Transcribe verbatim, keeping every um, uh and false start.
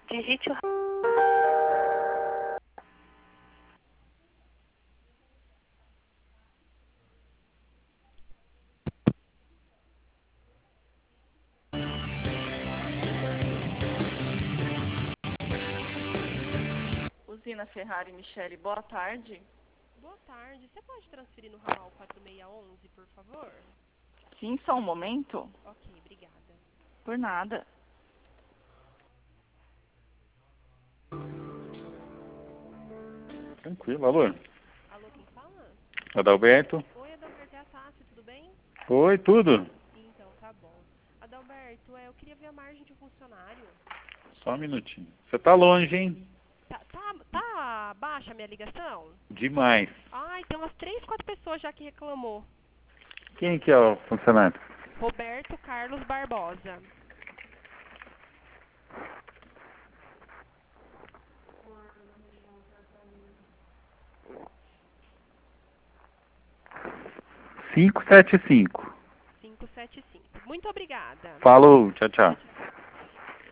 Digite o... Usina Ferrari, Michele, boa tarde. Boa tarde. Você pode transferir no ramal quatro seis um um, por favor? Sim, só um momento. Ok, obrigada. Por nada. Tranquilo, alô? Alô, quem fala? Adalberto? Oi, Adalberto, é a Tassi, tudo bem? Oi, tudo? Então, tá bom. Adalberto, é, eu queria ver a margem de um funcionário. Só um minutinho. Você tá longe, hein? Tá, tá, tá baixa a minha ligação? Demais. Ai, tem umas três, quatro pessoas já que reclamou. Quem que é o funcionário? Roberto Carlos Barbosa. cinco sete cinco. cinco sete cinco. Muito obrigada. Falou, tchau, Tchau, tchau. tchau.